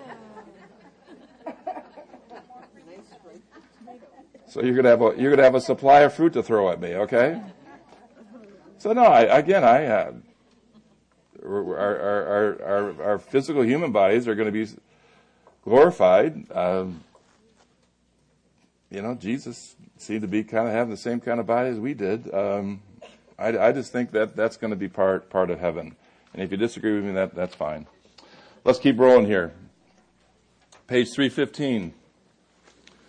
So you're going to have a, you're going to have a supply of fruit to throw at me. Okay. So no, I, again, I, uh, our, our, our, our, our physical human bodies are going to be glorified. Um, you know, Jesus seemed to be kind of having the same kind of body as we did. Um, I, I just think that that's going to be part part of heaven. And if you disagree with me, that that's fine. Let's keep rolling here. Page three fifteen.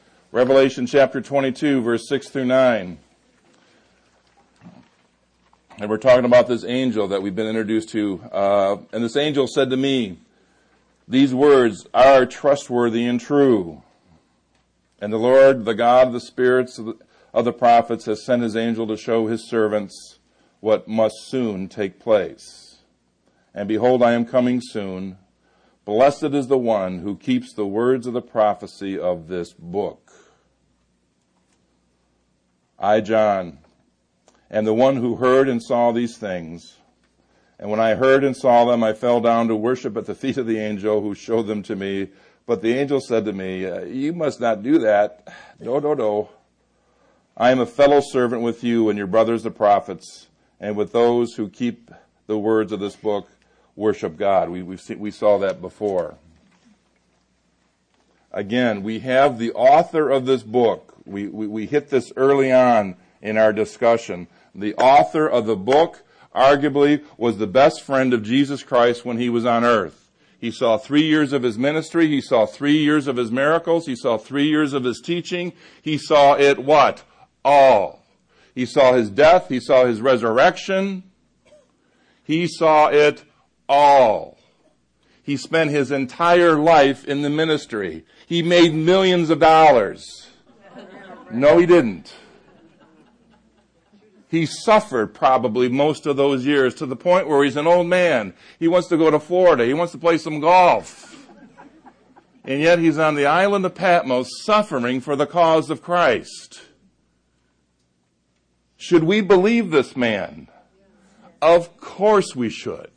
Revelation chapter twenty-two, verse six through nine. And we're talking about this angel that we've been introduced to. Uh, and this angel said to me, these words are trustworthy and true. And the Lord, the God of the spirits of the, of the prophets, has sent his angel to show his servants what must soon take place. And behold, I am coming soon. Blessed is the one who keeps the words of the prophecy of this book. I, John, am the one who heard and saw these things. And when I heard and saw them, I fell down to worship at the feet of the angel who showed them to me. But the angel said to me, you must not do that. No, no, no. I am a fellow servant with you and your brothers the prophets, and with those who keep the words of this book, worship God. We we've seen, we saw that before. Again, we have the author of this book. We, we we hit this early on in our discussion. The author of the book arguably was the best friend of Jesus Christ when he was on earth. He saw three years of his ministry. He saw three years of his miracles. He saw three years of his teaching. He saw it what? All. He saw his death. He saw his resurrection. He saw it all. He spent his entire life in the ministry. He made millions of dollars. No, he didn't. He suffered probably most of those years to the point where he's an old man. He wants to go to Florida. He wants to play some golf. And yet he's on the island of Patmos suffering for the cause of Christ. Should we believe this man? Of course we should.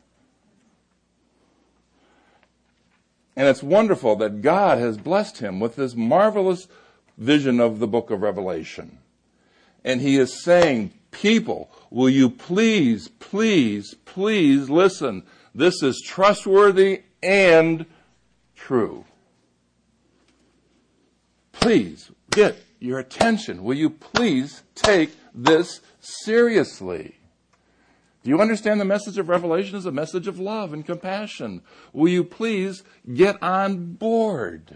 And it's wonderful that God has blessed him with this marvelous vision of the book of Revelation. And he is saying, people, will you please, please, please listen. This is trustworthy and true. Please get your attention. Will you please take this seriously? Do you understand the message of Revelation is a message of love and compassion? Will you please get on board?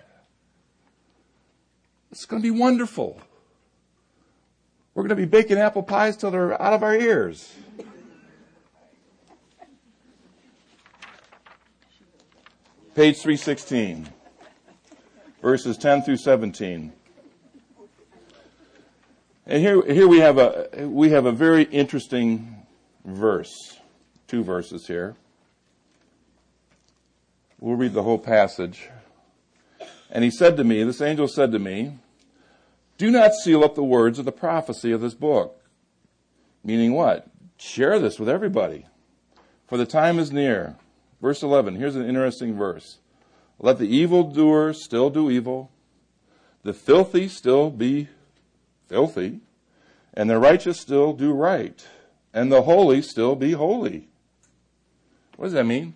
It's going to be wonderful. We're going to be baking apple pies till they're out of our ears. Page three sixteen, verses ten through seventeen. And here, here we have a we have a very interesting verse, two verses here. We'll read the whole passage. And he said to me, this angel said to me, do not seal up the words of the prophecy of this book. Meaning what? Share this with everybody. For the time is near. Verse eleven, here's an interesting verse. Let the evildoer still do evil, the filthy still be filthy, and the righteous still do right, and the holy still be holy. What does that mean?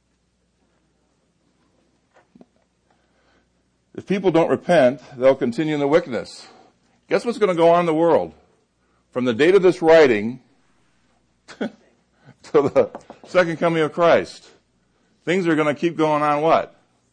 If people don't repent, they'll continue in the wickedness. Guess what's going to go on in the world? From the date of this writing to the second coming of Christ, things are going to keep going on what?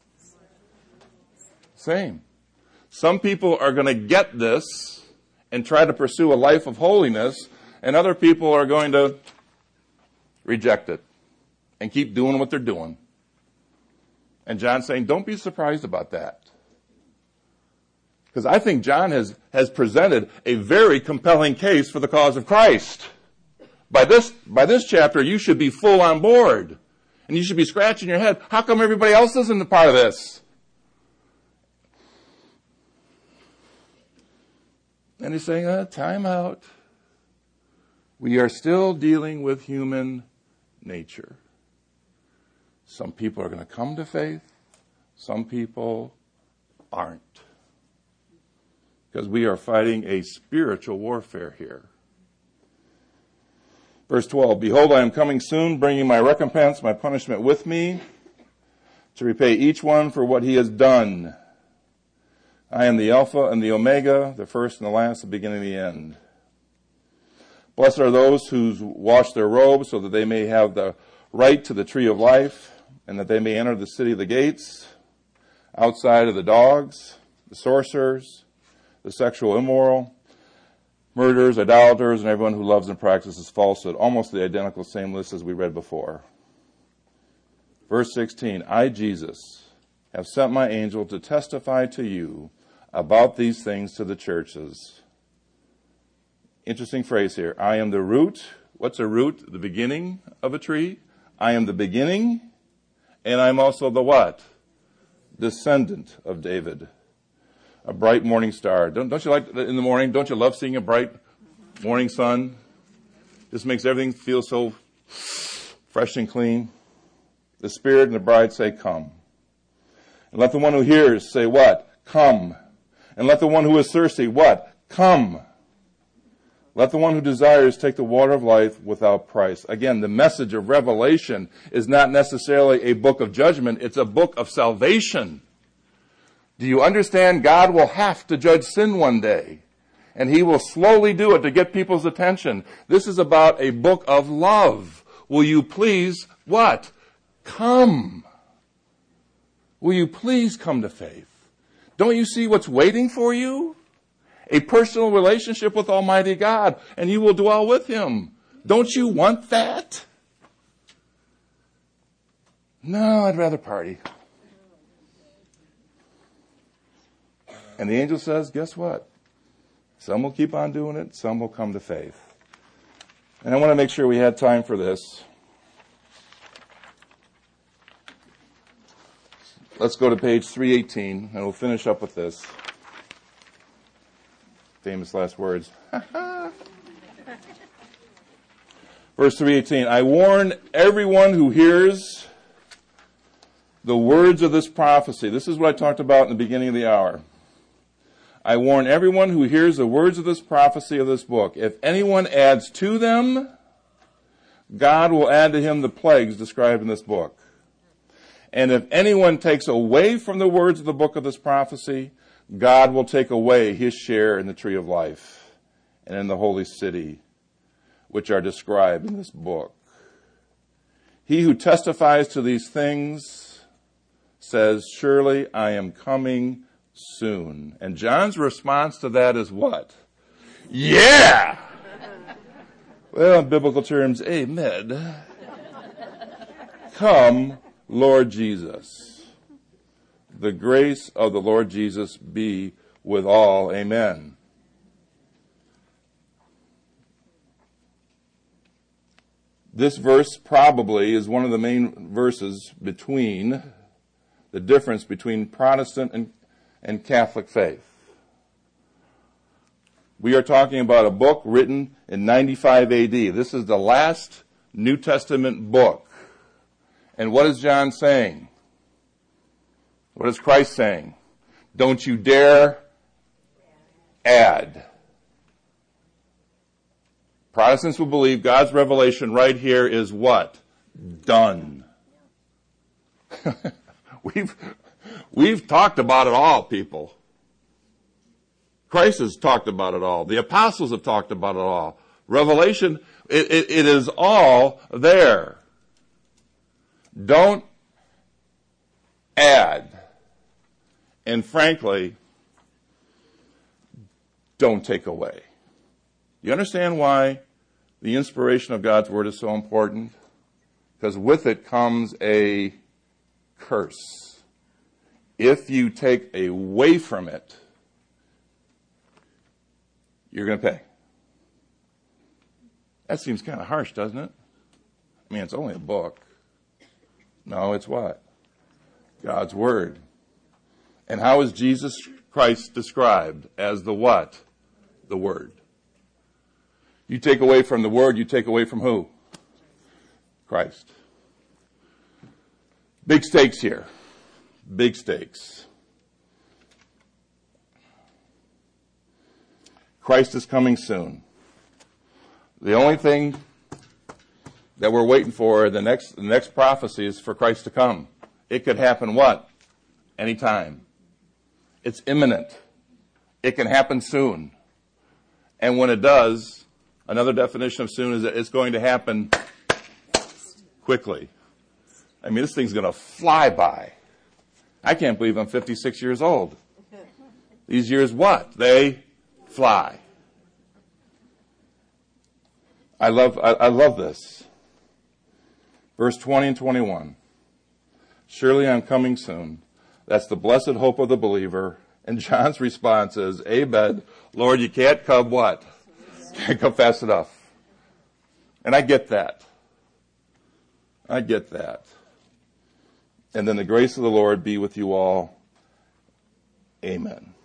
Same. Some people are going to get this and try to pursue a life of holiness, and other people are going to reject it and keep doing what they're doing. And John's saying, don't be surprised about that. Because I think John has, has presented a very compelling case for the cause of Christ. By this, by this chapter, you should be full on board. And you should be scratching your head. How come everybody else isn't a part of this? And he's saying, uh, time out. We are still dealing with human nature. Some people are going to come to faith. Some people aren't. Because we are fighting a spiritual warfare here. Verse twelve, behold, I am coming soon, bringing my recompense, my punishment with me, to repay each one for what he has done. I am the Alpha and the Omega, the first and the last, the beginning and the end. Blessed are those who wash their robes, so that they may have the right to the tree of life, and that they may enter the city of the gates, outside of the dogs, the sorcerers, the sexual immoral, murderers, idolaters, and everyone who loves and practices falsehood. Almost the identical same list as we read before. Verse sixteen, I, Jesus, have sent my angel to testify to you about these things to the churches. Interesting phrase here. I am the root. What's a root? The beginning of a tree. I am the beginning, and I'm also the what? Descendant of David. A bright morning star. Don't, don't you like in the morning? Don't you love seeing a bright morning sun? Just makes everything feel so fresh and clean. The Spirit and the bride say, come. And let the one who hears say what? Come. And let the one who is thirsty, what? Come. Let the one who desires take the water of life without price. Again, the message of Revelation is not necessarily a book of judgment. It's a book of salvation. Do you understand? God will have to judge sin one day. And he will slowly do it to get people's attention. This is about a book of love. Will you please, what? Come. Will you please come to faith? Don't you see what's waiting for you? A personal relationship with Almighty God, and you will dwell with him. Don't you want that? No, I'd rather party. And the angel says, guess what? Some will keep on doing it, some will come to faith. And I want to make sure we had time for this. Let's go to page three eighteen, and we'll finish up with this. Famous last words. Verse three eighteen, I warn everyone who hears the words of this prophecy. This is what I talked about in the beginning of the hour. I warn everyone who hears the words of this prophecy of this book. If anyone adds to them, God will add to him the plagues described in this book. And if anyone takes away from the words of the book of this prophecy, God will take away his share in the tree of life and in the holy city, which are described in this book. He who testifies to these things says, surely I am coming soon. And John's response to that is what? Yeah! Well, in biblical terms, amen. Come, Lord Jesus. The grace of the Lord Jesus be with all. Amen. This verse probably is one of the main verses between the difference between Protestant and, and Catholic faith. We are talking about a book written in ninety-five A D. This is the last New Testament book. And what is John saying? What is Christ saying? Don't you dare add. Protestants will believe God's revelation right here is what? Done. we've, we've talked about it all, people. Christ has talked about it all. The apostles have talked about it all. Revelation, it, it, it is all there. Don't add. And frankly, don't take away. You understand why the inspiration of God's Word is so important? Because with it comes a curse. If you take away from it, you're going to pay. That seems kind of harsh, doesn't it? I mean, it's only a book. No, it's what? God's Word. And how is Jesus Christ described? As the what? The Word. You take away from the Word, you take away from who? Christ. Big stakes here. Big stakes. Christ is coming soon. The only thing that we're waiting for, the next, the next prophecy is for Christ to come. It could happen what? Anytime. It's imminent. It can happen soon. And when it does, another definition of soon is that it's going to happen quickly. I mean, this thing's going to fly by. I can't believe I'm fifty-six years old. These years what? They fly. I love, I, I love this. Verse twenty and twenty-one. Surely I'm coming soon. That's the blessed hope of the believer. And John's response is, Amen. Lord, you can't come what? Can't come fast enough. And I get that. I get that. And then the grace of the Lord be with you all. Amen.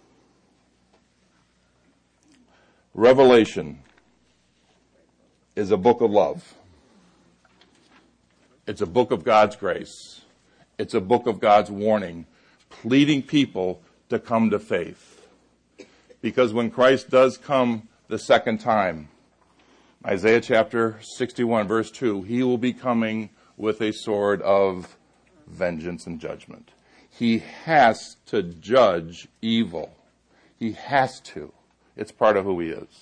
Revelation is a book of love. It's a book of God's grace. It's a book of God's warning, pleading people to come to faith. Because when Christ does come the second time, Isaiah chapter sixty-one, verse two, he will be coming with a sword of vengeance and judgment. He has to judge evil. He has to. It's part of who he is.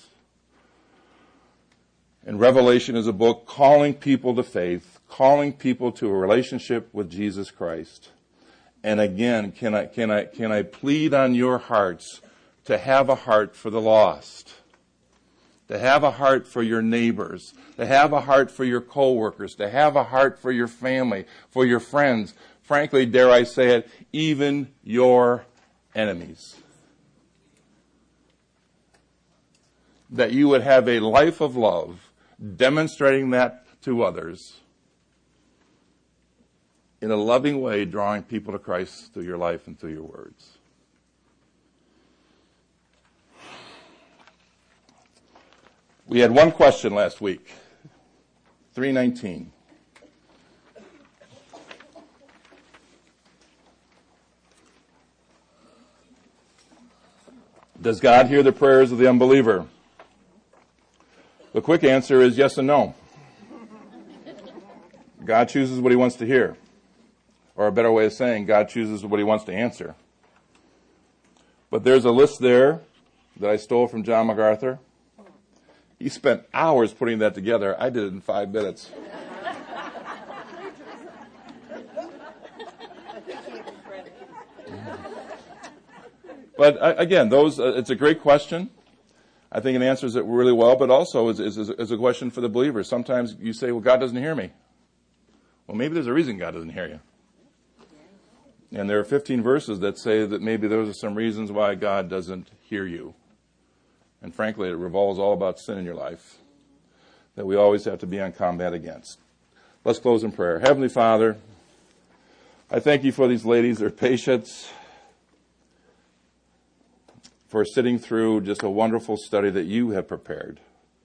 And Revelation is a book calling people to faith, calling people to a relationship with Jesus Christ. And again, can I, can I, can I plead on your hearts to have a heart for the lost, to have a heart for your neighbors, to have a heart for your coworkers, to have a heart for your family, for your friends. Frankly, dare I say it, even your enemies. That you would have a life of love, demonstrating that to others in a loving way, drawing people to Christ through your life and through your words. We had one question last week, three nineteen. Does God hear the prayers of the unbeliever? The quick answer is yes and no. God chooses what he wants to hear. Or a better way of saying, God chooses what he wants to answer. But there's a list there that I stole from John MacArthur. He spent hours putting that together. I did it in five minutes. But uh, again, those uh, it's a great question. I think it answers it really well, but also is, is, is a question for the believer. Sometimes you say, well, God doesn't hear me. Well, maybe there's a reason God doesn't hear you. And there are fifteen verses that say that maybe those are some reasons why God doesn't hear you. And frankly, it revolves all about sin in your life that we always have to be on combat against. Let's close in prayer. Heavenly Father, I thank you for these ladies, their patience, for sitting through just a wonderful study that you have prepared.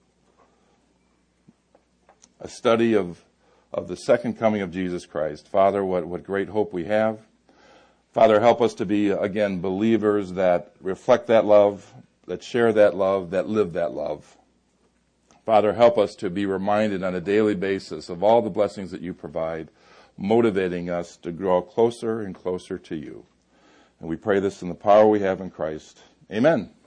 A study of, of the second coming of Jesus Christ. Father, what, what great hope we have. Father, help us to be, again, believers that reflect that love, that share that love, that live that love. Father, help us to be reminded on a daily basis of all the blessings that you provide, motivating us to grow closer and closer to you. And we pray this in the power we have in Christ. Amen.